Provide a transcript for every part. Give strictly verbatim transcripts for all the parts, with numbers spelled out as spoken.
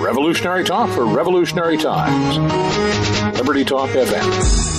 Revolutionary talk for revolutionary times. Liberty Talk F M.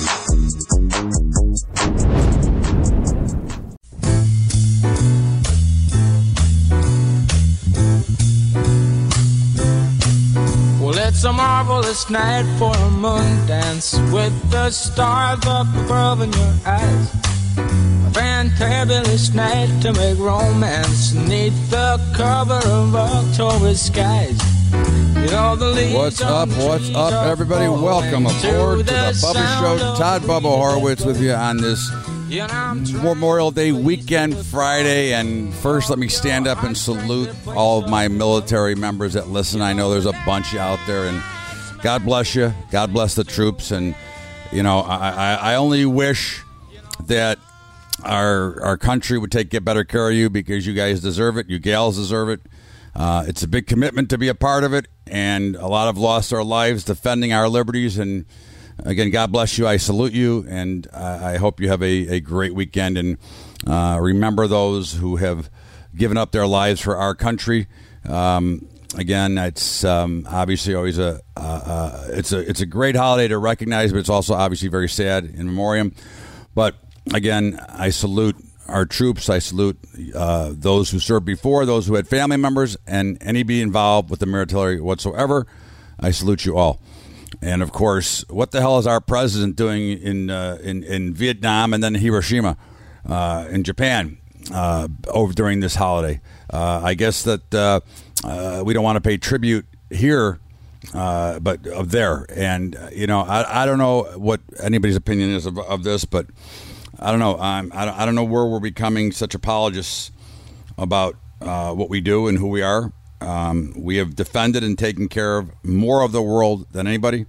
Well, it's a marvelous night for a moon dance with the stars up above in your eyes. A fantabulous night to make romance neath the cover of October skies. You know, the leaves what's up, what's up, everybody? Welcome aboard to the Bubba Show. Todd Bubba Horowitz with you on this Memorial Day weekend, Friday. And first, let me stand up and salute all of my military members that listen. I know there's a bunch out there, and God bless you. God bless the troops. And, you know, I, I, I only wish that our our country would take get better care of you, because you guys deserve it. You gals deserve it. Uh, it's a big commitment to be a part of it, and a lot have lost their lives defending our liberties. And again, God bless you. I salute you, and I, I hope you have a, a great weekend. And uh, remember those who have given up their lives for our country. Um, again, it's um, obviously always a uh, uh, it's a it's a great holiday to recognize, but it's also obviously very sad in memoriam. But again, I salute our troops. I salute uh, those who served before, those who had family members, and anybody involved with the military whatsoever. I salute you all. And of course, what the hell is our president doing in uh, in, in Vietnam and then Hiroshima uh, in Japan uh, over during this holiday? Uh, I guess that uh, uh, we don't want to pay tribute here, uh, but of there. And uh, you know, I, I don't know what anybody's opinion is of, of this, but I don't know. I'm, I don't I don't know where we're becoming such apologists about uh, what we do and who we are. Um, we have defended and taken care of more of the world than anybody.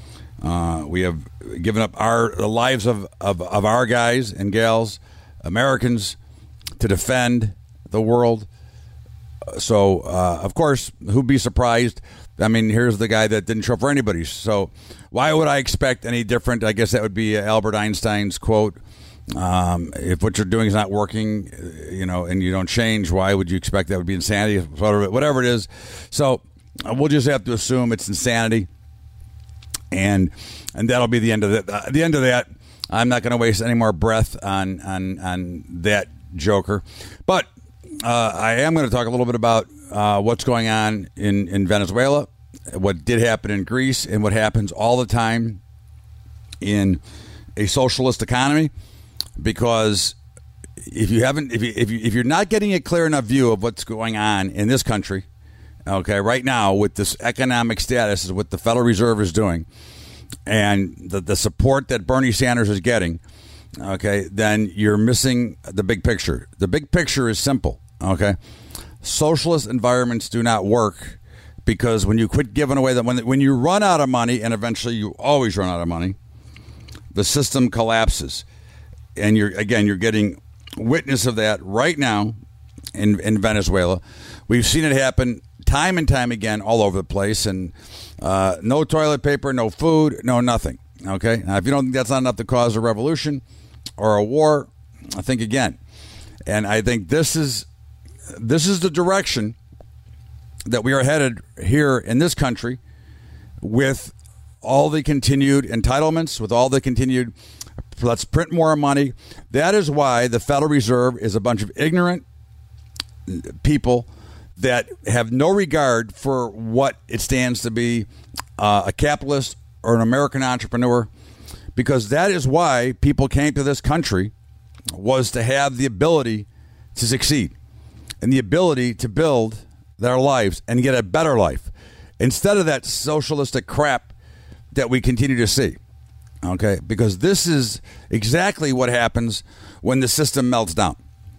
Uh, we have given up our the lives of, of, of our guys and gals, Americans, to defend the world. So, uh, of course, who'd be surprised? I mean, here's the guy that didn't show up for anybody. So why would I expect any different? I guess that would be Albert Einstein's quote. Um, if what you're doing is not working, you know, and you don't change, why would you expect that would be insanity? Whatever, whatever it is. So uh, we'll just have to assume it's insanity, and and that'll be the end of that. Uh, the end of that. I'm not going to waste any more breath on on on that joker, but uh, I am going to talk a little bit about uh, what's going on in in Venezuela, what did happen in Greece, and what happens all the time in a socialist economy. Because if you haven't, if you, if you if you're not getting a clear enough view of what's going on in this country, okay, right now with this economic status, is what the Federal Reserve is doing, and the the support that Bernie Sanders is getting, okay, then you're missing the big picture. The big picture is simple, okay. Socialist environments do not work, because when you quit giving away the when when you run out of money, and eventually you always run out of money, the system collapses. And you're again, you're getting witness of that right now in, in Venezuela. We've seen it happen time and time again all over the place. And uh, no toilet paper, no food, no nothing. Okay. Now, if you don't think that's not enough to cause a revolution or a war, I think again. And I think this is this is the direction that we are headed here in this country, with all the continued entitlements, with all the continued let's print more money. That is why the Federal Reserve is a bunch of ignorant people that have no regard for what it stands to be, uh, a capitalist or an American entrepreneur, because that is why people came to this country, was to have the ability to succeed and the ability to build their lives and get a better life instead of that socialistic crap that we continue to see. Okay, because this is exactly what happens when the system melts down.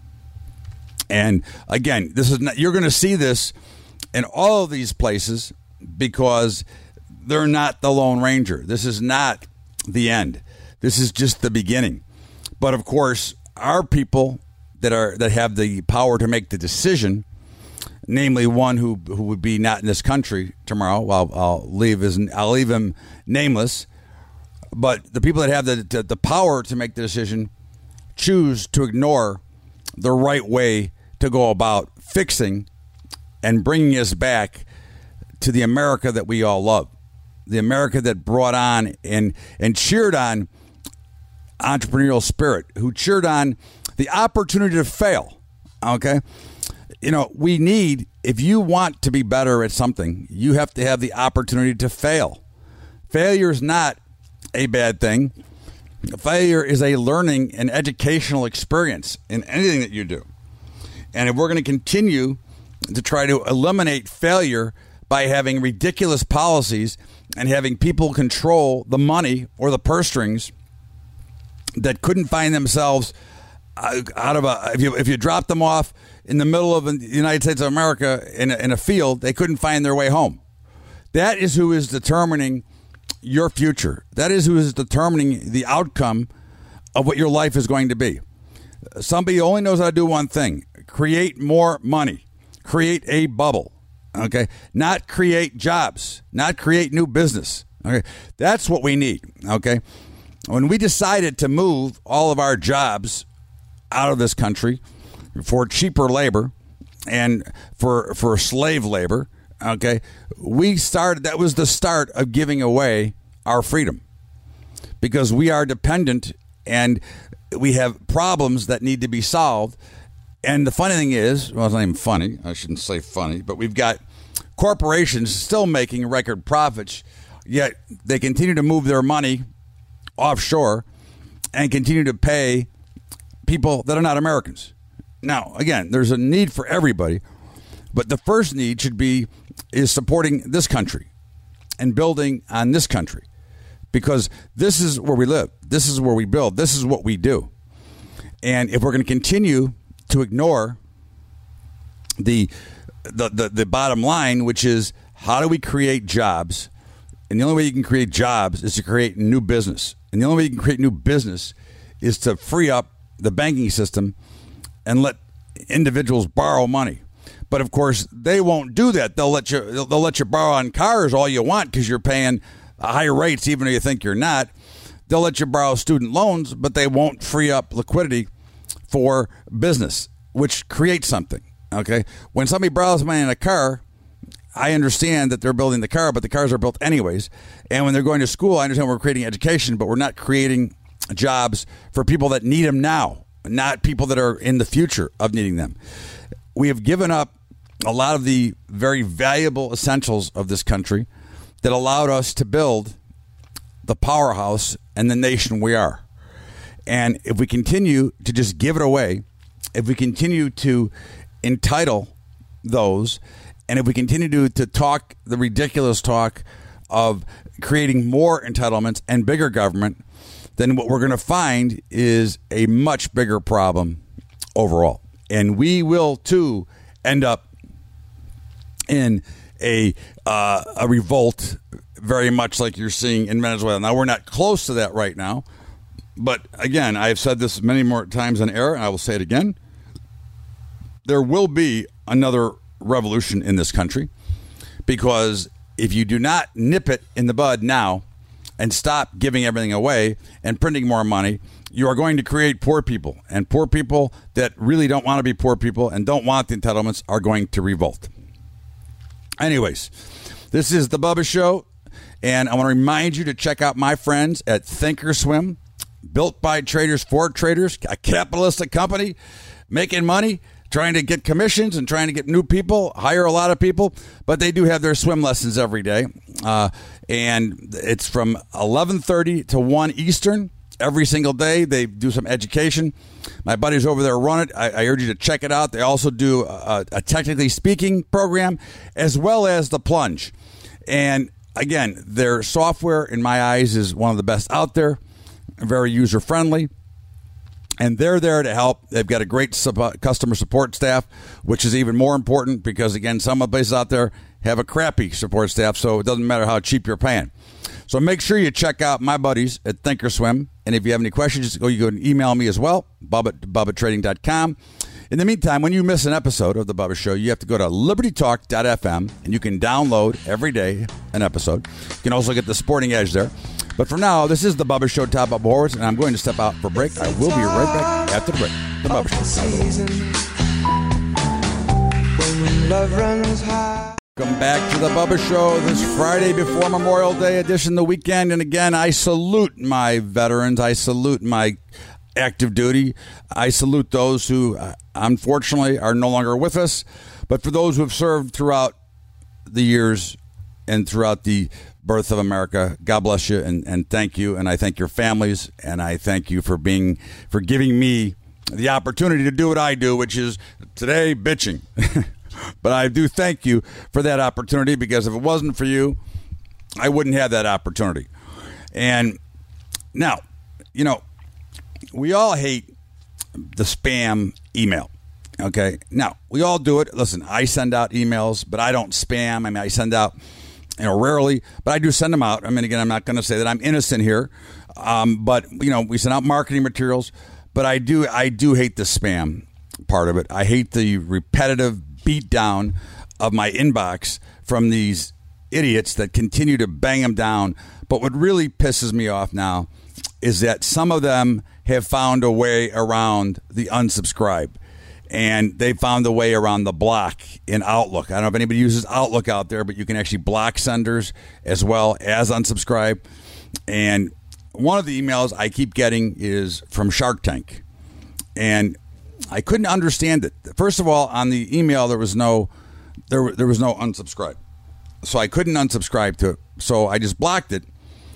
And again, this is not, you're going to see this in all of these places, because they're not the Lone Ranger. This is not the end. This is just the beginning. But of course, our people that are that have the power to make the decision, namely one who who would be not in this country tomorrow. Well, I'll leave his I'll leave him nameless. But the people that have the the power to make the decision choose to ignore the right way to go about fixing and bringing us back to the America that we all love, the America that brought on and and cheered on entrepreneurial spirit, who cheered on the opportunity to fail. Okay, you know, we need, if you want to be better at something, you have to have the opportunity to fail. Failure is not a bad thing. Failure is a learning and educational experience in anything that you do. And if we're going to continue to try to eliminate failure by having ridiculous policies and having people control the money or the purse strings that couldn't find themselves out of a, if you if you drop them off in the middle of the United States of America in a, in a field, they couldn't find their way home. That is who is determining your future. That is who is determining the outcome of what your life is going to be. Somebody only knows how to do one thing: create more money, create a bubble. Okay, not create jobs, not create new business. Okay, that's what we need. Okay, when we decided to move all of our jobs out of this country for cheaper labor and for for slave labor, okay, we started, that was the start of giving away our freedom, because we are dependent and we have problems that need to be solved. And the funny thing is, well, it's not even funny, I shouldn't say funny, but we've got corporations still making record profits, yet they continue to move their money offshore and continue to pay people that are not Americans. Now, again, there's a need for everybody, but the first need should be is supporting this country and building on this country, because this is where we live. This is where we build. This is what we do. And if we're going to continue to ignore the, the the the bottom line, which is how do we create jobs? And the only way you can create jobs is to create new business. And the only way you can create new business is to free up the banking system and let individuals borrow money. But of course, they won't do that. They'll let you they'll, they'll let you borrow on cars all you want because you're paying higher rates, even though you think you're not. They'll let you borrow student loans, but they won't free up liquidity for business, which creates something. Okay, when somebody borrows money in a car, I understand that they're building the car, but the cars are built anyways. And when they're going to school, I understand we're creating education, but we're not creating jobs for people that need them now, not people that are in the future of needing them. We have given up a lot of the very valuable essentials of this country that allowed us to build the powerhouse and the nation we are. And if we continue to just give it away, if we continue to entitle those, and if we continue to, to talk the ridiculous talk of creating more entitlements and bigger government, then what we're going to find is a much bigger problem overall. And we will, too, end up in a uh, a revolt, very much like you're seeing in Venezuela. Now, we're not close to that right now. But, again, I've said this many more times on air, and I will say it again. There will be another revolution in this country, because if you do not nip it in the bud now and stop giving everything away and printing more money, you are going to create poor people. And poor people that really don't want to be poor people and don't want the entitlements are going to revolt. Anyways, this is the Bubba Show, and I want to remind you to check out my friends at Thinkorswim, built by traders for traders, a capitalistic company making money, trying to get commissions and trying to get new people, hire a lot of people, but they do have their swim lessons every day. Uh, and it's from eleven thirty to one Eastern every single day. They do some education. My buddies over there run it. I, I urge you to check it out. They also do a, a technically speaking program as well as the plunge. And again, their software, in my eyes, is one of the best out there, very user-friendly. And they're there to help. They've got a great sub- customer support staff, which is even more important because, again, some of the places out there have a crappy support staff, so it doesn't matter how cheap you're paying. So make sure you check out my buddies at Thinkorswim. And if you have any questions, just go, you can email me as well, Bubba at Bubba Trading dot com. In the meantime, when you miss an episode of The Bubba Show, you have to go to Liberty Talk dot f m, and you can download every day an episode. You can also get the Sporting Edge there. But for now, this is The Bubba Show, Top Bubba Horowitz, and I'm going to step out for a break. I will be right back after the break. The Bubba Show. When love runs high. Welcome back to the Bubba Show this Friday before Memorial Day edition, the weekend. And again, I salute my veterans. I salute my active duty. I salute those who, uh, unfortunately, are no longer with us. But for those who have served throughout the years and throughout the birth of America, God bless you and, and thank you. And I thank your families. And I thank you for being, for giving me the opportunity to do what I do, which is today bitching. But I do thank you for that opportunity, because if it wasn't for you, I wouldn't have that opportunity. And now, you know, we all hate the spam email. Okay. Now, we all do it. Listen, I send out emails, but I don't spam. I mean, I send out, you know, rarely, but I do send them out. I mean, again, I'm not going to say that I'm innocent here. Um, but, you know, we send out marketing materials, but I do, I do hate the spam part of it. I hate the repetitive beat down of my inbox from these idiots that continue to bang them down. But what really pisses me off now is that some of them have found a way around the unsubscribe, and they found a way around the block in Outlook. I don't know if anybody uses Outlook out there, but you can actually block senders as well as unsubscribe. And one of the emails I keep getting is from Shark Tank, and I couldn't understand it. First of all, on the email there was no there there was no unsubscribe, so I couldn't unsubscribe to it. So I just blocked it,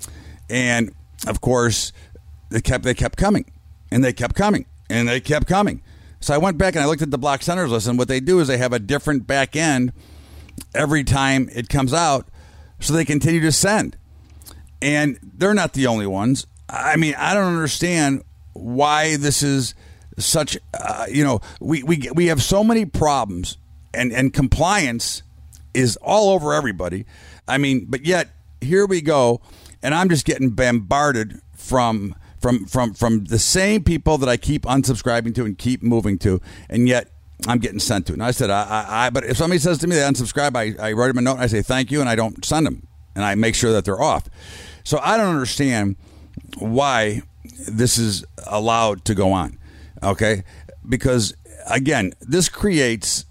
and of course they kept they kept coming, and they kept coming, and they kept coming. So I went back and I looked at the block senders list, and what they do is they have a different back end every time it comes out, so they continue to send. And they're not the only ones. I mean, I don't understand why this is such, uh, you know, we, we we have so many problems, and, and compliance is all over everybody. I mean, but yet here we go, and I'm just getting bombarded from from from from the same people that I keep unsubscribing to and keep moving to, and yet I'm getting sent to. And I said, I, I, I but if somebody says to me they unsubscribe, I, I write them a note and I say thank you, and I don't send them, and I make sure that they're off. So I don't understand why this is allowed to go on. Okay, because again, this creates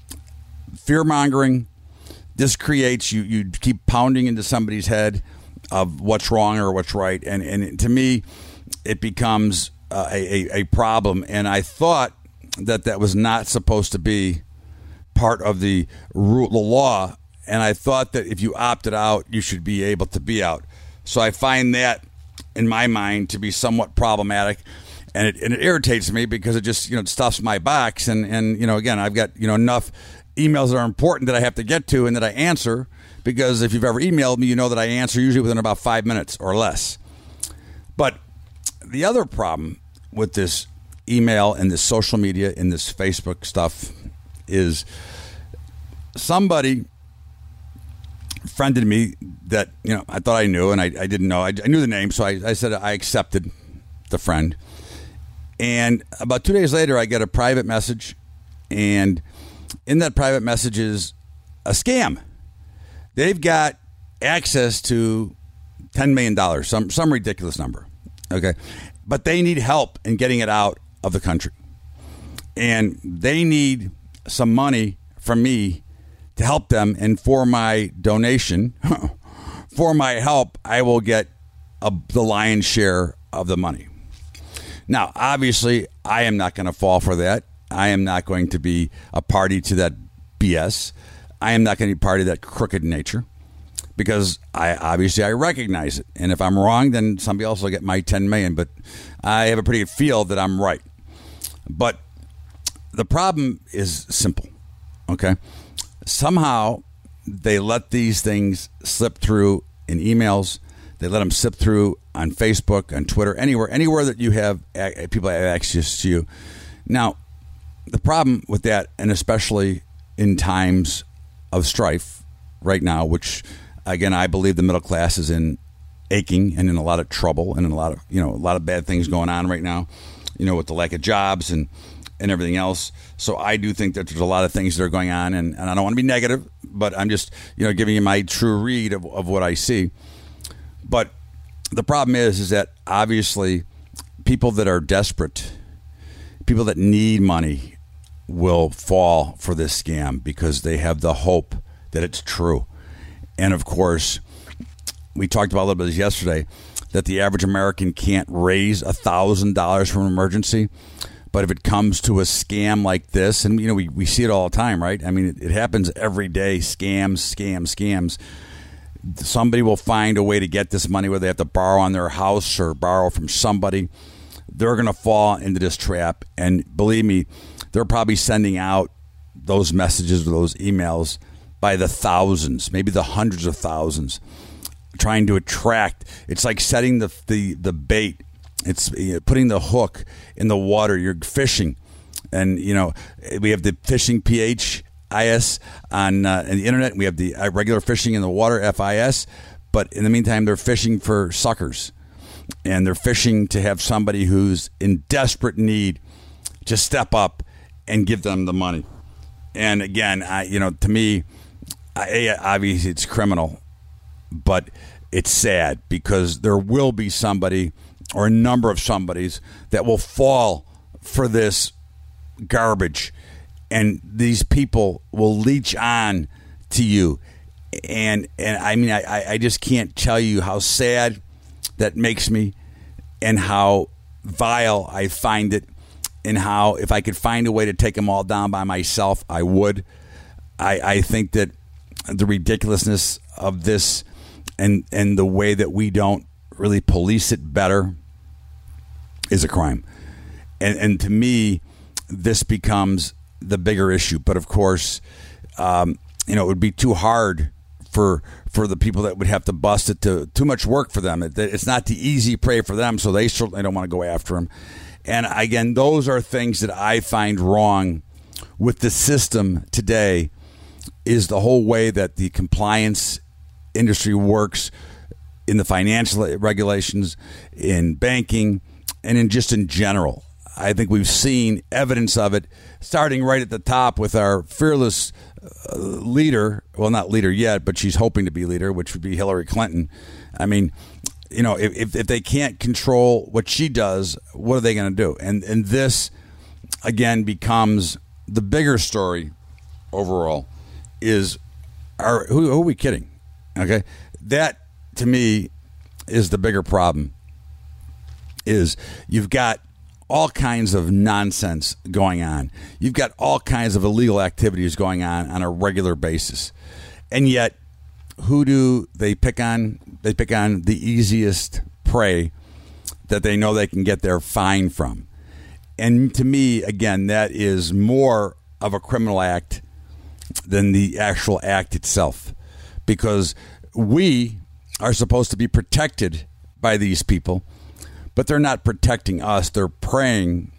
fear-mongering. This creates, you you keep pounding into somebody's head of what's wrong or what's right, and and to me, it becomes uh, a, a a problem. And I thought that that was not supposed to be part of the rule, the law, and I thought that if you opted out, you should be able to be out. So I find that, in my mind, to be somewhat problematic. And it, and it irritates me because it just, you know, stuffs my box. And, and, you know, again, I've got, you know, enough emails that are important that I have to get to and that I answer, because if you've ever emailed me, you know that I answer usually within about five minutes or less. But the other problem with this email and this social media and this Facebook stuff is somebody friended me that, you know, I thought I knew, and I, I didn't know. I, I knew the name, so I, I said I accepted the friend. And about two days later, I get a private message, and in that private message is a scam. They've got access to ten million dollars, some some ridiculous number, okay? But they need help in getting it out of the country. And they need some money from me to help them, and for my donation, for my help, I will get a, the lion's share of the money. Now, obviously, I am not going to fall for that. I am not going to be a party to that B S. I am not going to be party to that crooked nature, because I obviously I recognize it. And if I'm wrong, then somebody else will get my ten million dollars. But I have a pretty good feel that I'm right. But the problem is simple, okay? Somehow they let these things slip through in emails. They let them slip through on Facebook, on Twitter, anywhere, anywhere that you have people have access to you. Now, the problem with that, and especially in times of strife right now, which again I believe the middle class is in aching and in a lot of trouble and in a lot of you know a lot of bad things going on right now, you know, with the lack of jobs and and everything else. So I do think that there's a lot of things that are going on, and, and I don't want to be negative, but I'm just you know giving you my true read of, of what I see. But the problem is, is that obviously people that are desperate, people that need money, will fall for this scam because they have the hope that it's true. And of course, we talked about a little bit of this yesterday, that the average American can't raise one thousand dollars from an emergency. But if it comes to a scam like this, and, you know, we, we see it all the time, right? I mean, it, it happens every day, scams, scams, scams. Somebody will find a way to get this money, whether they have to borrow on their house or borrow from somebody. They're going to fall into this trap. And believe me, they're probably sending out those messages or those emails by the thousands, maybe the hundreds of thousands, trying to attract. It's like setting the the, the bait. It's, you know, putting the hook in the water. You're fishing. And, you know, we have the fishing P H I S on, uh, on the internet. We have the uh, regular fishing in the water, F I S. But in the meantime, they're fishing for suckers. And they're fishing to have somebody who's in desperate need to step up and give them the money. And again, I, you know, to me, I, obviously it's criminal, but it's sad because there will be somebody or a number of somebodies that will fall for this garbage, and these people will leech on to you. And and I mean, I, I just can't tell you how sad that makes me, and how vile I find it, and how if I could find a way to take them all down by myself, I would. I, I think that the ridiculousness of this, and and the way that we don't really police it better, is a crime. And and to me, this becomes the bigger issue. But of course, um, you know, it would be too hard for for the people that would have to bust it, to too much work for them. It, it's not the easy prey for them, so they certainly don't want to go after them. And again, those are things that I find wrong with the system today, is the whole way that the compliance industry works in the financial regulations, in banking, and in just in general. I think we've seen evidence of it starting right at the top with our fearless uh, leader. Well, not leader yet, but she's hoping to be leader, which would be Hillary Clinton. I mean, you know, if, if they can't control what she does, what are they going to do? And and this, again, becomes the bigger story overall, is our, who, who are we kidding? Okay? That, to me, is the bigger problem, is you've got all kinds of nonsense going on. You've got all kinds of illegal activities going on on a regular basis. And yet, who do they pick on? They pick on the easiest prey that they know they can get their fine from. And to me, again, that is more of a criminal act than the actual act itself. Because we are supposed to be protected by these people, but they're not protecting us. They're preying.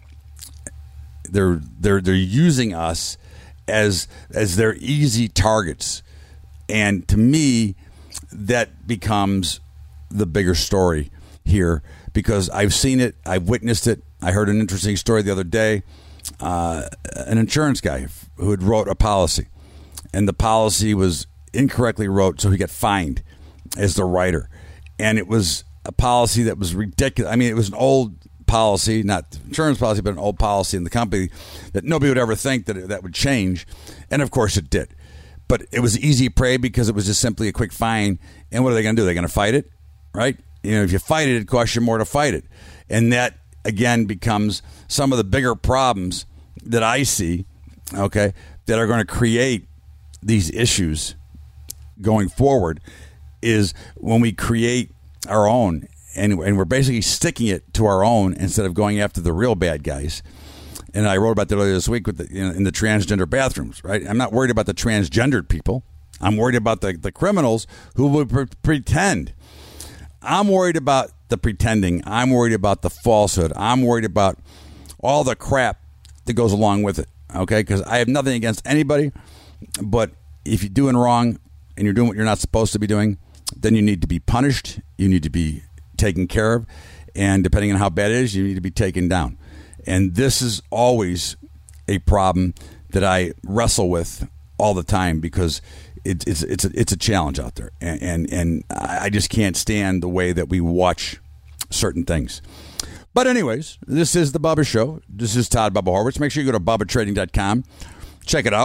They're they're they're using us as as their easy targets. And to me, that becomes the bigger story here, because I've seen it, I've witnessed it. I heard an interesting story the other day. Uh, an insurance guy who had wrote a policy, and the policy was incorrectly wrote, so he got fined as the writer. And it was a policy that was ridiculous. I mean, it was an old policy, not insurance policy, but an old policy in the company that nobody would ever think that it, that would change. And of course it did. But it was easy prey because it was just simply a quick fine. And what are they going to do? They're going to fight it, right? You know, if you fight it, it costs you more to fight it. And that, again, becomes some of the bigger problems that I see, okay, that are going to create these issues going forward, is when we create our own, and, and we're basically sticking it to our own instead of going after the real bad guys. And I wrote about that earlier this week with the, you know, in the transgender bathrooms, right? I'm not worried about the transgendered people. I'm worried about the, the criminals who would pre- pretend. I'm worried about the pretending. I'm worried about the falsehood. I'm worried about all the crap that goes along with it, okay? Because I have nothing against anybody, but if you're doing wrong and you're doing what you're not supposed to be doing, then you need to be punished. You need to be taken care of. And depending on how bad it is, you need to be taken down. And this is always a problem that I wrestle with all the time, because it, it's it's a, it's a challenge out there. And, and, and I just can't stand the way that we watch certain things. But anyways, this is the Bubba Show. This is Todd Bubba Horwitz. Make sure you go to bubba trading dot com. Check it out.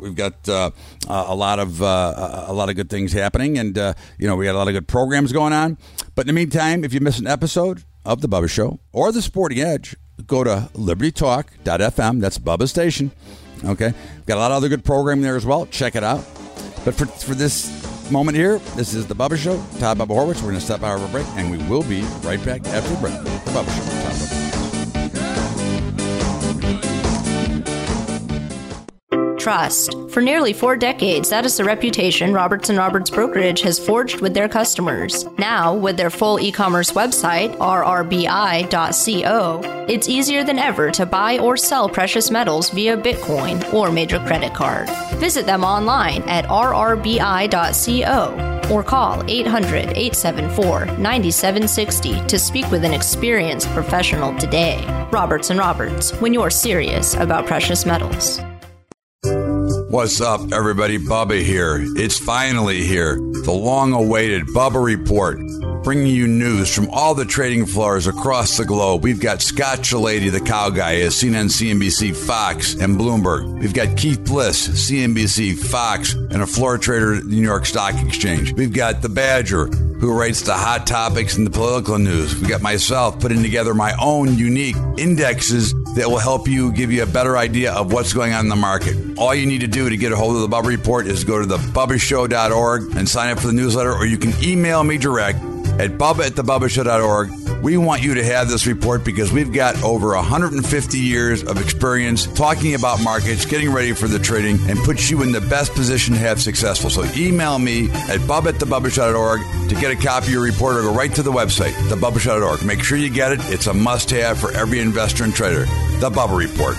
we've got uh, a lot of uh, a lot of good things happening, and uh, you know we got a lot of good programs going on. But in the meantime, if you miss an episode of the Bubba Show or the Sporting Edge, go to liberty talk dot f m. That's Bubba's station. Okay, we've got a lot of other good programming there as well. Check it out. But for for this moment here, this is the Bubba Show. Todd Bubba Horwitz. We're going to step out of a break, and we will be right back after the break. The Bubba Show. Todd Bubba. Trust. For nearly four decades, that is the reputation Roberts and Roberts Brokerage has forged with their customers. Now, with their full e-commerce website, r r b i dot co, it's easier than ever to buy or sell precious metals via Bitcoin or major credit card. Visit them online at r r b i dot co or call eight hundred, eight seven four, nine seven six zero to speak with an experienced professional today. Roberts and Roberts, when you're serious about precious metals. What's up, everybody? Bubba here. It's finally here. The long-awaited Bubba Report, bringing you news from all the trading floors across the globe. We've got Scott Chilady, the cow guy, as seen on C N B C, Fox, and Bloomberg. We've got Keith Bliss, C N B C, Fox, and a floor trader at the New York Stock Exchange. We've got the Badger, who writes the hot topics and the political news. We've got myself putting together my own unique indexes that will help you, give you a better idea of what's going on in the market. All you need to do to get a hold of the Bubba Report is go to the bubba show dot org and sign up for the newsletter, or you can email me direct at bubba at the bubba show dot org. We want you to have this report because we've got over one hundred fifty years of experience talking about markets, getting ready for the trading, and puts you in the best position to have successful. So email me at bubba at the bubba show dot org to get a copy of your report, or go right to the website, the bubba show dot org. Make sure you get it. It's a must-have for every investor and trader. The Bubba Report.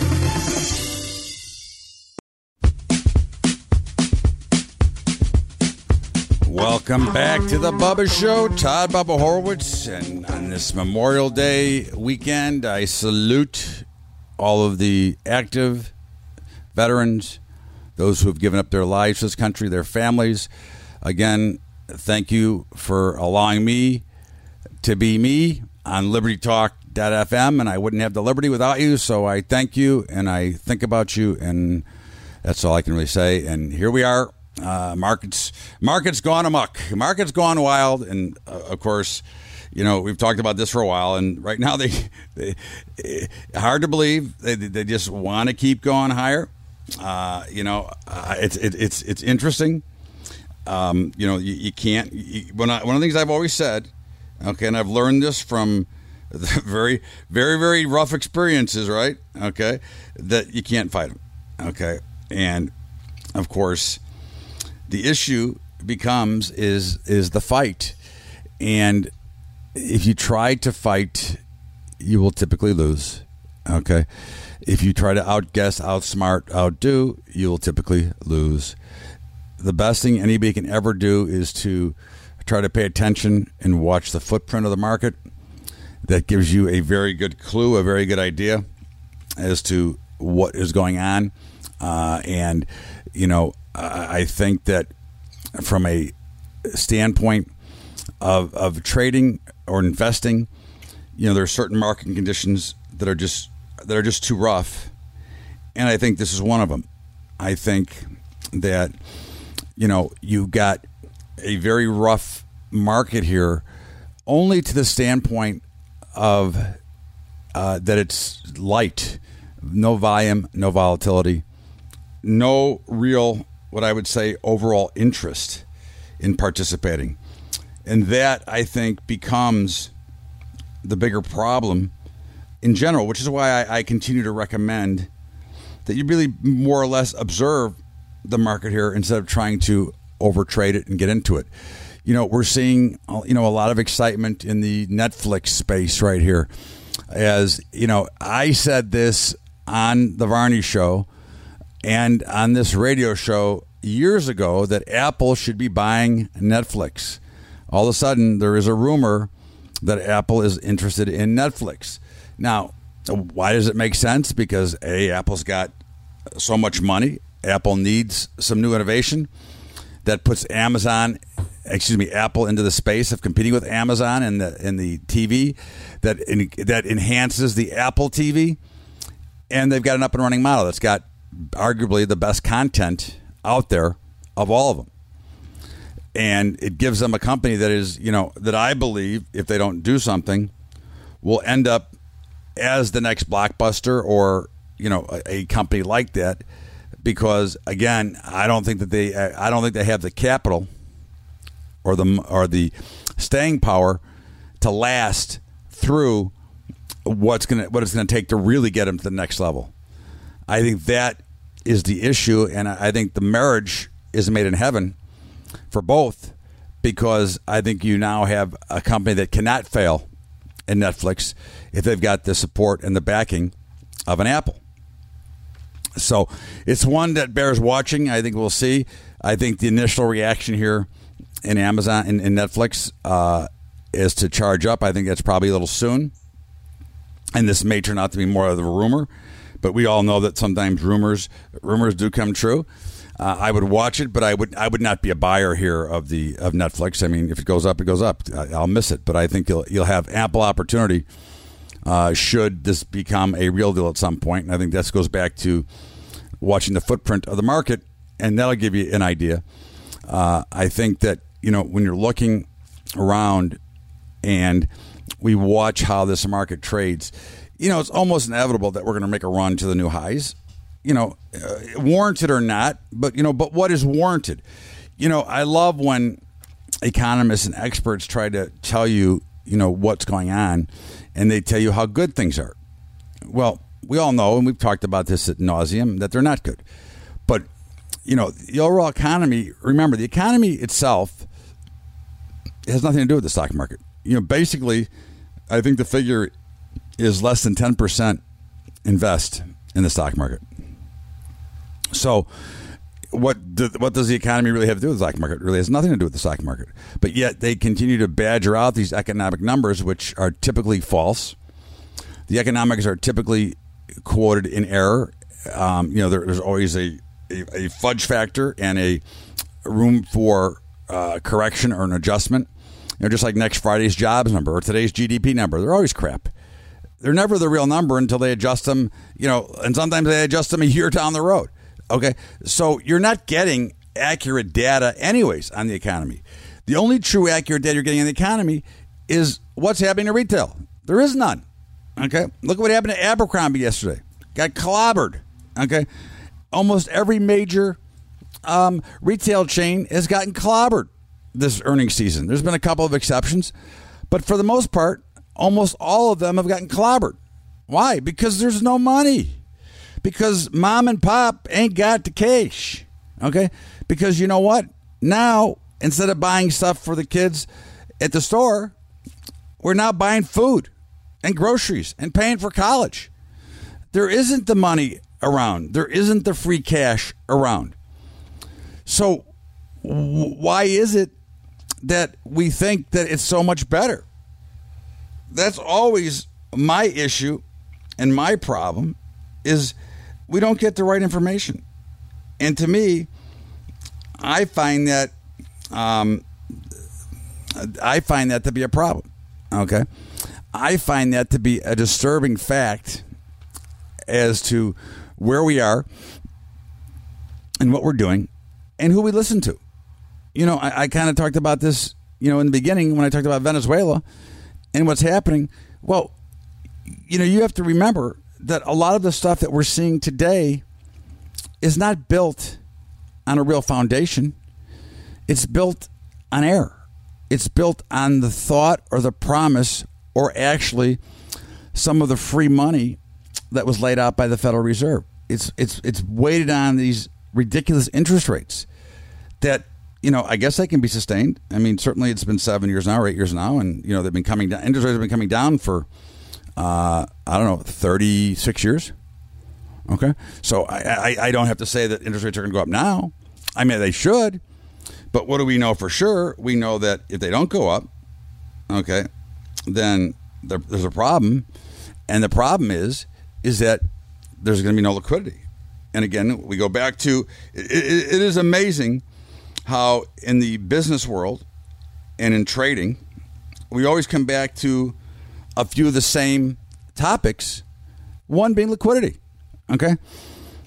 Welcome back to the Bubba Show. Todd Bubba Horwitz. And on this Memorial Day weekend, I salute all of the active veterans, those who have given up their lives to this country, their families. Again, thank you for allowing me to be me on liberty talk dot f m, and I wouldn't have the liberty without you, so I thank you, and I think about you, and that's all I can really say. And here we are. Uh, markets, markets gone amok. Markets gone wild, and uh, of course, you know we've talked about this for a while. And right now, they, they hard to believe they they just want to keep going higher. Uh, you know, uh, it's it, it's it's interesting. Um, you know, you, you can't. You, when I, one of the things I've always said, okay, and I've learned this from very, very, very rough experiences, right? Okay, that you can't fight them. Okay, and of course, the issue becomes is is the fight, and if you try to fight, you will typically lose. Okay, if you try to outguess, outsmart, outdo, you will typically lose. The best thing anybody can ever do is to try to pay attention and watch the footprint of the market. That gives you a very good clue, a very good idea as to what is going on. Uh, and, you know, I think that from a standpoint of, of trading or investing, you know, there are certain market conditions that are just that are just too rough. And I think this is one of them. I think that, you know, you got a very rough market here only to the standpoint of uh, that it's light, no volume, no volatility, no real, what I would say, overall interest in participating. And that, I think, becomes the bigger problem in general, which is why I, I continue to recommend that you really more or less observe the market here instead of trying to overtrade it and get into it. You know, we're seeing, you know, a lot of excitement in the Netflix space right here. As, you know, I said this on the Varney Show and on this radio show years ago that Apple should be buying Netflix. All of a sudden, there is a rumor that Apple is interested in Netflix. Now, why does it make sense? Because, A, Apple's got so much money. Apple needs some new innovation that puts Amazon, excuse me, Apple into the space of competing with Amazon in the in the T V that in, that enhances the Apple T V, and they've got an up and running model that's got arguably the best content out there of all of them. And it gives them a company that is, you know, that I believe if they don't do something will end up as the next Blockbuster or, you know, a, a company like that. Because again, I don't think that they, I don't think they have the capital or the or the staying power to last through what's gonna what it's gonna take to really get them to the next level. I think that is the issue, and I think the marriage is made in heaven for both, because I think you now have a company that cannot fail in Netflix if they've got the support and the backing of an Apple. So it's one that bears watching. I think we'll see. I think the initial reaction here in Amazon and in, in Netflix uh, is to charge up. I think that's probably a little soon, and this may turn out to be more of a rumor. But we all know that sometimes rumors rumors do come true. Uh, I would watch it, but I would I would not be a buyer here of the of Netflix. I mean, if it goes up, it goes up. I'll miss it, but I think you'll you'll have ample opportunity uh, should this become a real deal at some point. And I think this goes back to watching the footprint of the market, and that'll give you an idea. Uh, I think that, you know, when you're looking around and we watch how this market trades, you know, it's almost inevitable that we're going to make a run to the new highs, you know, uh, warranted or not. But, you know, but what is warranted? You know, I love when economists and experts try to tell you, you know, what's going on, and they tell you how good things are. Well, we all know, and we've talked about this ad nauseum, that they're not good. But, you know, the overall economy, remember, the economy itself has nothing to do with the stock market. You know, basically, I think the figure is less than ten percent invest in the stock market. So what do, what does the economy really have to do with the stock market? It really has nothing to do with the stock market. But yet they continue to badger out these economic numbers, which are typically false. The economics are typically quoted in error. Um, you know, there, there's always a, a, a fudge factor and a room for uh, correction or an adjustment. You know, just like next Friday's jobs number or today's G D P number, they're always crap. They're never the real number until they adjust them, you know, and sometimes they adjust them a year down the road. Okay, so you're not getting accurate data anyways on the economy. The only true accurate data you're getting on the economy is what's happening to retail. There is none. Okay, look at what happened to Abercrombie yesterday. Got clobbered. Okay, almost every major um, retail chain has gotten clobbered this earnings season. There's been a couple of exceptions, but for the most part, almost all of them have gotten clobbered. Why? Because there's no money. Because mom and pop ain't got the cash. Okay? Because you know what? Now, instead of buying stuff for the kids at the store, we're now buying food and groceries and paying for college. There isn't the money around. There isn't the free cash around. So w- why is it that we think that it's so much better? That's always my issue and my problem is we don't get the right information. And to me, I find that um, I find that to be a problem. Okay, I find that to be a disturbing fact as to where we are and what we're doing and who we listen to. You know, I, I kind of talked about this, you know, in the beginning when I talked about Venezuela and what's happening. Well, you know, you have to remember that a lot of the stuff that we're seeing today is not built on a real foundation. It's built on error. It's built on the thought or the promise or actually some of the free money that was laid out by the Federal Reserve. It's it's it's weighted on these ridiculous interest rates that, you know, I guess they can be sustained. I mean, certainly it's been seven years now or eight years now, and, you know, they've been coming down. Interest rates have been coming down for, uh, I don't know, thirty-six years. Okay. So I, I, I don't have to say that interest rates are going to go up now. I mean, they should. But what do we know for sure? We know that if they don't go up, okay, then there, there's a problem. And the problem is, is that there's going to be no liquidity. And again, we go back to, it, it, it is amazing how in the business world and in trading, we always come back to a few of the same topics, one being liquidity. Okay.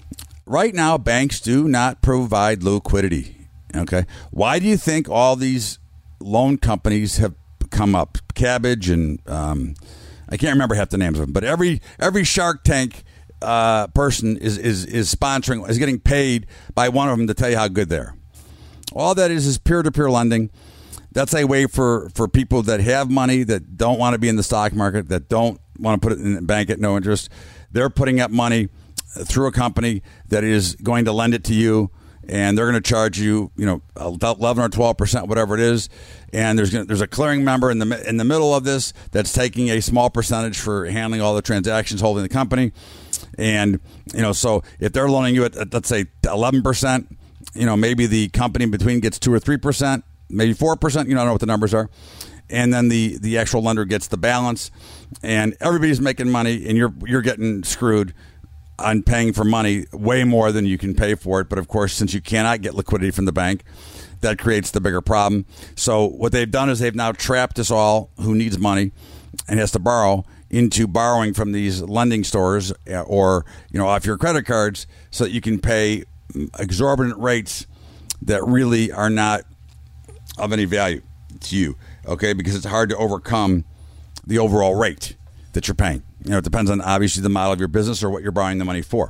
right now, banks do not provide liquidity. Okay. Why do you think all these loan companies have come up? Cabbage and um, I can't remember half the names of them, but every every Shark Tank uh, person is, is, is sponsoring, is getting paid by one of them to tell you how good they are. All that is is peer-to-peer lending. That's a way for, for people that have money, that don't want to be in the stock market, that don't want to put it in the bank at no interest. They're putting up money through a company that is going to lend it to you, and they're going to charge you, you know, eleven or twelve percent, whatever it is. And there's gonna, there's a clearing member in the in the middle of this that's taking a small percentage for handling all the transactions, holding the company. And you know, so if they're loaning you at, at let's say eleven percent, you know, maybe the company in between gets two or three percent, maybe four percent. You know, I don't know what the numbers are. And then the, the actual lender gets the balance, and everybody's making money, and you're you're getting screwed on paying for money way more than you can pay for it. But of course, since you cannot get liquidity from the bank, that creates the bigger problem. So what they've done is they've now trapped us all who needs money and has to borrow into borrowing from these lending stores or, you know, off your credit cards so that you can pay exorbitant rates that really are not of any value to you. Okay, because it's hard to overcome the overall rate that you're paying. You know, it depends on obviously the model of your business or what you're borrowing the money for.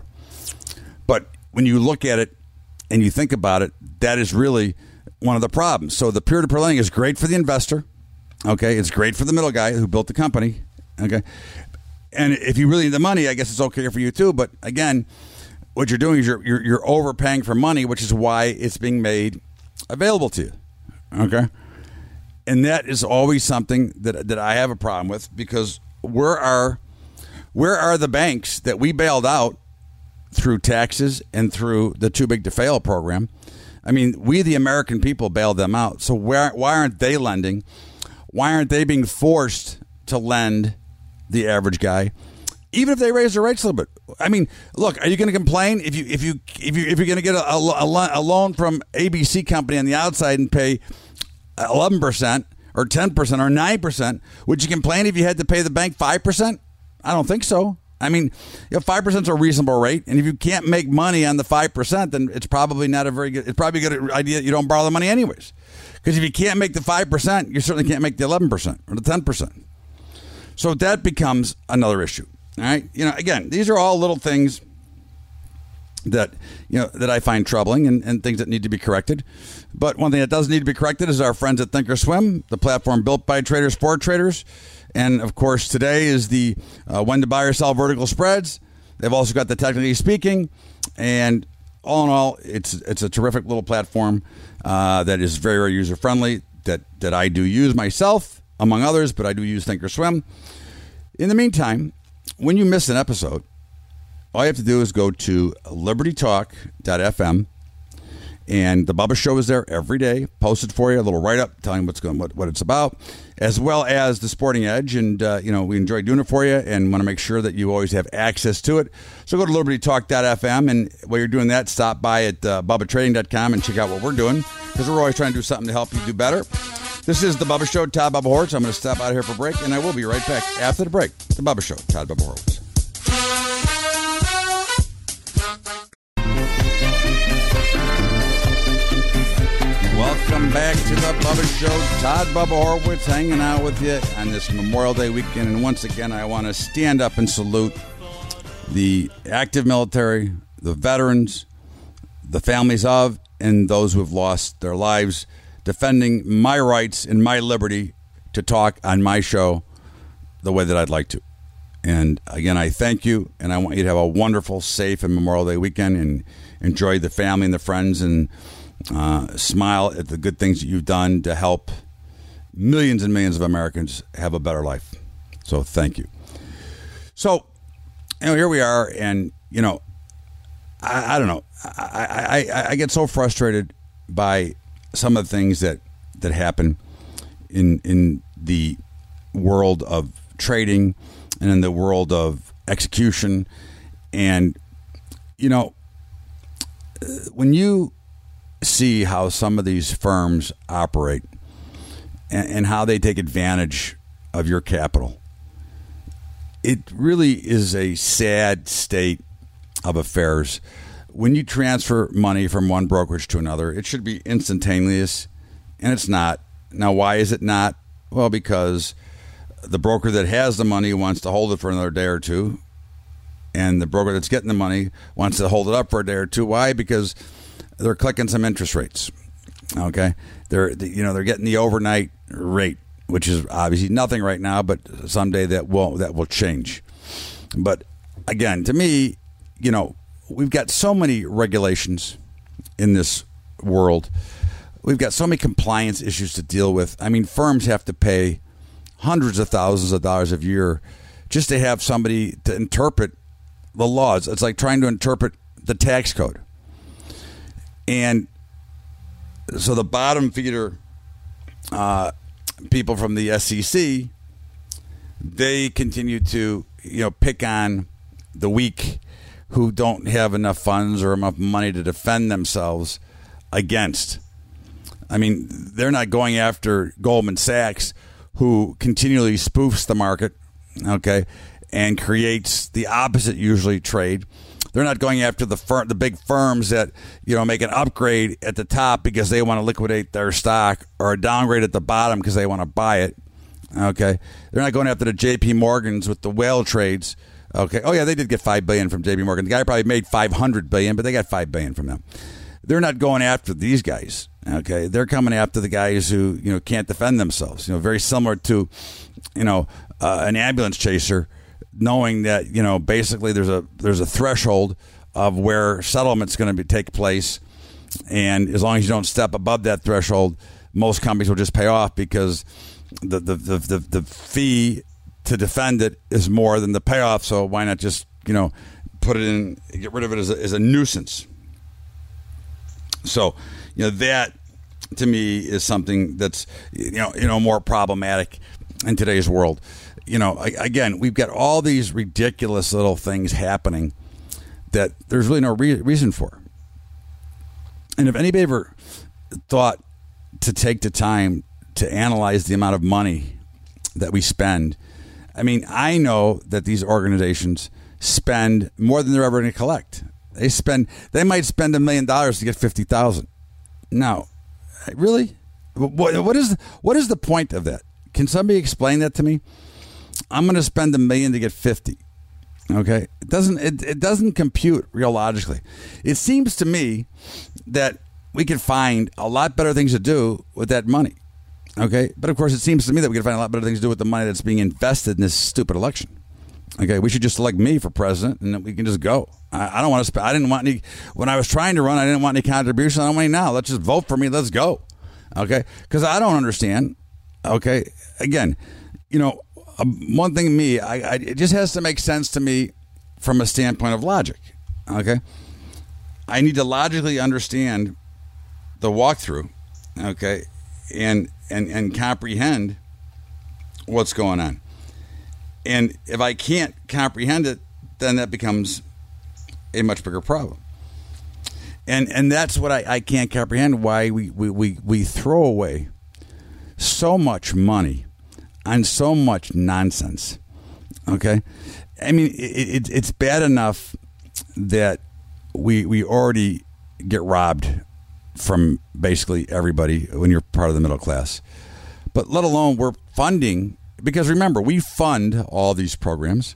But when you look at it and you think about it, that is really one of the problems. So the peer-to-peer lending is great for the investor. Okay, it's great for the middle guy who built the company. Okay, and if you really need the money, I guess it's okay for you too. But again, what you're doing is you're you're, you're overpaying for money, which is why it's being made available to you. Okay. And that is always something that that I have a problem with, because where are where are the banks that we bailed out through taxes and through the Too Big to Fail program? I mean, we the American people bailed them out. So where why aren't they lending? Why aren't they being forced to lend the average guy, even if they raise their rates a little bit? I mean, look, are you going to complain if you if you if you if you're going to get a, a, a loan from A B C company on the outside and pay eleven percent or ten percent or nine percent, would you complain if you had to pay the bank five percent? I don't think so. I mean, you know, five percent is a reasonable rate. And if you can't make money on the five percent, then it's probably not a very good, it's probably a good idea that you don't borrow the money anyways. Because if you can't make the five percent, you certainly can't make the eleven percent or the ten percent. So that becomes another issue. All right. You know, again, these are all little things that, you know, that I find troubling and, and things that need to be corrected. But one thing that does need to be corrected is our friends at Thinkorswim, the platform built by traders for traders. And of course, today is the uh, when to buy or sell vertical spreads. They've also got the technically speaking, and all in all, it's it's a terrific little platform uh, that is very, very user friendly. That that I do use myself, among others, but I do use Thinkorswim. In the meantime, when you miss an episode, all you have to do is go to liberty talk dot f m, and the Bubba Show is there every day, posted for you, a little write-up telling what's going, what, what it's about, as well as the Sporting Edge. And, uh, you know, we enjoy doing it for you and want to make sure that you always have access to it. So go to liberty talk dot f m, and while you're doing that, stop by at uh, bubba trading dot com and check out what we're doing, because we're always trying to do something to help you do better. This is The Bubba Show, Todd Bubba Horwitz. I'm going to step out of here for a break, and I will be right back after the break. The Bubba Show, Todd Bubba Horwitz. Welcome back to The Bubba Show. Todd Bubba Horwitz hanging out with you on this Memorial Day weekend. And once again, I want to stand up and salute the active military, the veterans, the families of, and those who have lost their lives defending my rights and my liberty to talk on my show the way that I'd like to. And again, I thank you, and I want you to have a wonderful, safe, and Memorial Day weekend, and enjoy the family and the friends, and uh, smile at the good things that you've done to help millions and millions of Americans have a better life. So thank you. So, you know, here we are, and, you know, I, I don't know. I, I, I get so frustrated by some of the things that, that happen in in the world of trading and in the world of execution. And, you know, when you see how some of these firms operate and, and how they take advantage of your capital, it really is a sad state of affairs when you transfer money from one brokerage to another, it should be instantaneous, and it's not. Now, why is it not? Well, because the broker that has the money wants to hold it for another day or two, and the broker that's getting the money wants to hold it up for a day or two. Why? Because they're clicking some interest rates. Okay, they're you know they're getting the overnight rate, which is obviously nothing right now, but someday that will that will change. But again, to me, you know, we've got so many regulations in this world. We've got so many compliance issues to deal with. I mean, firms have to pay hundreds of thousands of dollars a year just to have somebody to interpret the laws. It's like trying to interpret the tax code. And so the bottom feeder uh, people from the S E C, they continue to, you know, pick on the weak who don't have enough funds or enough money to defend themselves against. I mean, they're not going after Goldman Sachs, who continually spoofs the market, okay, and creates the opposite usually trade. They're not going after the fir- the big firms that, you know, make an upgrade at the top because they want to liquidate their stock, or a downgrade at the bottom because they want to buy it. Okay, they're not going after the J P Morgans with the whale trades. Okay, oh yeah, they did get five billion dollars from J P Morgan. The guy probably made five hundred billion dollars, but they got five billion dollars from them. They're not going after these guys. Okay, they're coming after the guys who, you know, can't defend themselves. You know, very similar to, you know, uh, an ambulance chaser, knowing that, you know, basically there's a there's a threshold of where settlement's going to be take place, and as long as you don't step above that threshold, most companies will just pay off because the the the the, the fee to defend it is more than the payoff. So why not just, you know, put it in, get rid of it as a, as a nuisance. So, you know, that to me is something that's, you know, you know, more problematic in today's world. You know, again, we've got all these ridiculous little things happening that there's really no re- reason for. And if anybody ever thought to take the time to analyze the amount of money that we spend, I mean, I know that these organizations spend more than they're ever going to collect. They spend, they might spend a million dollars to get fifty thousand. No, really? What, what is what is the point of that? Can somebody explain that to me? I'm going to spend a million to get fifty. Okay, it doesn't it, it doesn't compute real logically. It seems to me that we could find a lot better things to do with that money. Okay, but of course, it seems to me that we could find a lot better things to do with the money that's being invested in this stupid election. Okay, we should just elect me for president, and then we can just go. I, I don't want to spend. I didn't want any when I was trying to run. I didn't want any contribution. I don't want any now. Let's just vote for me. Let's go. Okay, because I don't understand. Okay, again, you know, um, one thing me, I, I it just has to make sense to me from a standpoint of logic. Okay, I need to logically understand the walkthrough. Okay, and and and comprehend what's going on. And if I can't comprehend it, then that becomes a much bigger problem. And and that's what I, I can't comprehend, why we, we, we, we throw away so much money on so much nonsense. Okay? I mean, it, it, it's bad enough that we we already get robbed from basically everybody when you're part of the middle class. But let alone we're funding... Because remember, we fund all these programs.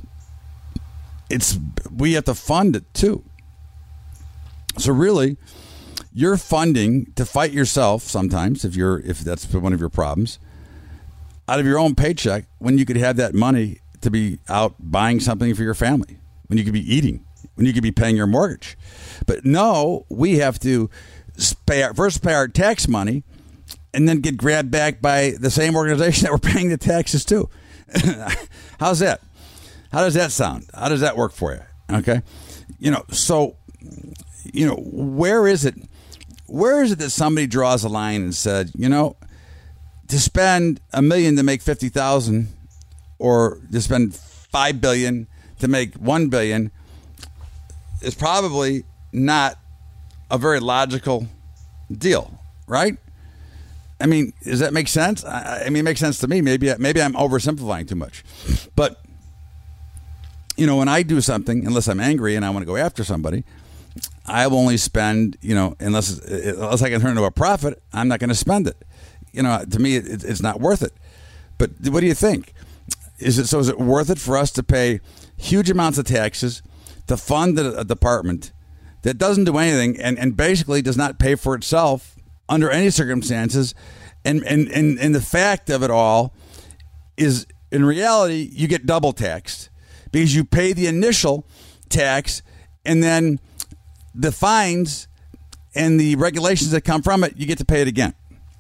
It's we have to fund it too. So really, you're funding to fight yourself sometimes if you're if that's one of your problems out of your own paycheck, when you could have that money to be out buying something for your family, when you could be eating, when you could be paying your mortgage. But no, we have to pay our, first pay our tax money, and then get grabbed back by the same organization that we're paying the taxes to. How's that? How does that sound? How does that work for you? Okay. You know, so, you know, where is it? Where is it that somebody draws a line and said, you know, to spend a million to make fifty thousand, or to spend five billion to make one billion is probably not a very logical deal, right? I mean, does that make sense? I, I mean, it makes sense to me. Maybe maybe I'm oversimplifying too much. But, you know, when I do something, unless I'm angry and I want to go after somebody, I will only spend, you know, unless unless I can turn it into a profit, I'm not going to spend it. You know, to me, it, it's not worth it. But what do you think? Is it so? Is it worth it for us to pay huge amounts of taxes to fund a, a department that doesn't do anything and, and basically does not pay for itself under any circumstances? And, and and and the fact of it all is, in reality, you get double taxed because you pay the initial tax and then the fines and the regulations that come from it, you get to pay it again.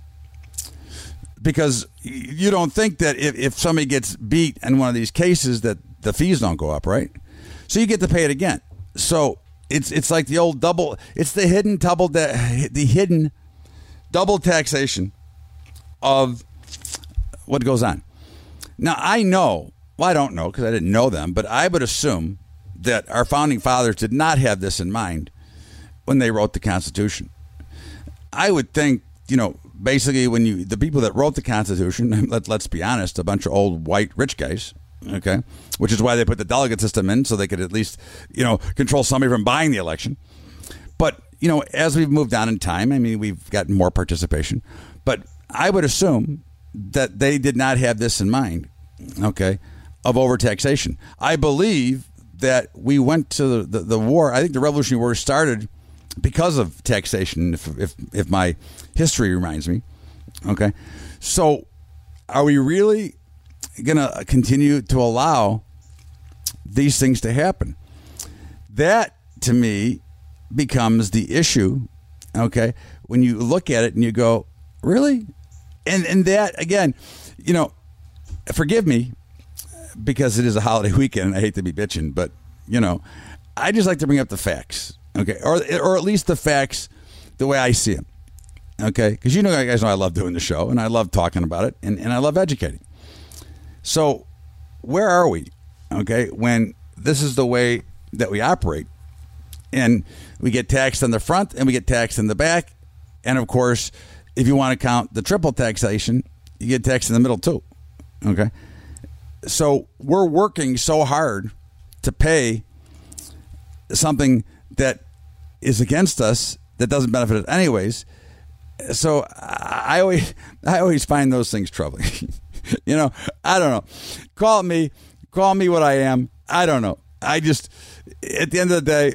Because you don't think that if, if somebody gets beat in one of these cases that the fees don't go up, right? So you get to pay it again. So it's it's like the old double. It's the hidden double the hidden double taxation of what goes on. Now I know. Well, I don't know because I didn't know them, but I would assume that our founding fathers did not have this in mind when they wrote the Constitution. I would think, you know. Basically, when you the people that wrote the Constitution, let, let's be honest, a bunch of old white rich guys, okay, which is why they put the delegate system in so they could at least, you know, control somebody from buying the election. But, you know, as we've moved on in time, I mean, we've gotten more participation. But I would assume that they did not have this in mind, okay, of overtaxation. I believe that we went to the, the, the war. I think the Revolutionary War started because of taxation, if, if if my history reminds me. Okay. So are we really going to continue to allow these things to happen? That, to me, becomes the issue, okay, when you look at it and you go, really? And, and that, again, you know, forgive me, because it is a holiday weekend and I hate to be bitching, but, you know, I just like to bring up the facts. Okay, or or at least the facts the way I see them. Okay, because you know, you guys know I love doing the show and I love talking about it and, and I love educating. So where are we? Okay, when this is the way that we operate and we get taxed on the front and we get taxed in the back. And of course, if you want to count the triple taxation, you get taxed in the middle too. Okay, so we're working so hard to pay something that is against us, that doesn't benefit us anyways. So I always I always find those things troubling. You know, I don't know. Call me, call me what I am. I don't know. I just, at the end of the day,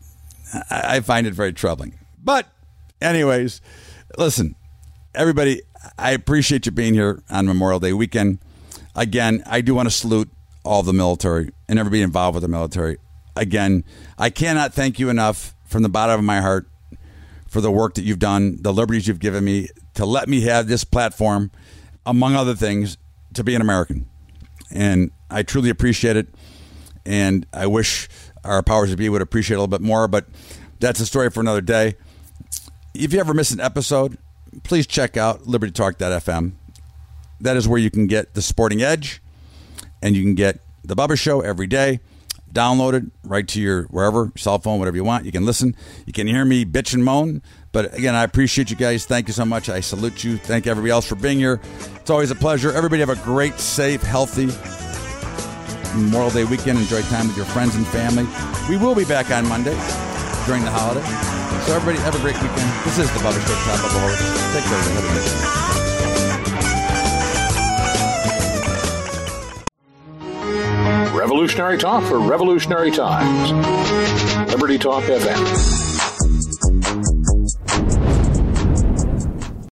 I find it very troubling. But anyways, listen, everybody, I appreciate you being here on Memorial Day weekend. Again, I do want to salute all the military and everybody involved with the military. Again, I cannot thank you enough from the bottom of my heart for the work that you've done, the liberties you've given me to let me have this platform, among other things, to be an American. And I truly appreciate it. And I wish our powers that be would appreciate it a little bit more, but that's a story for another day. If you ever miss an episode, please check out liberty talk dot f m. That is where you can get the Sporting Edge and you can get the Bubba Show every day. Download it right to your wherever, cell phone, whatever you want. You can listen. You can hear me bitch and moan. But again, I appreciate you guys. Thank you so much. I salute you. Thank everybody else for being here. It's always a pleasure. Everybody have a great, safe, healthy Memorial Day weekend. Enjoy time with your friends and family. We will be back on Monday during the holiday. So everybody have a great weekend. This is the Bubba Show. Todd Bubba Horwitz. Take care. Have a great day. Revolutionary Talk for Revolutionary Times. Liberty Talk F M.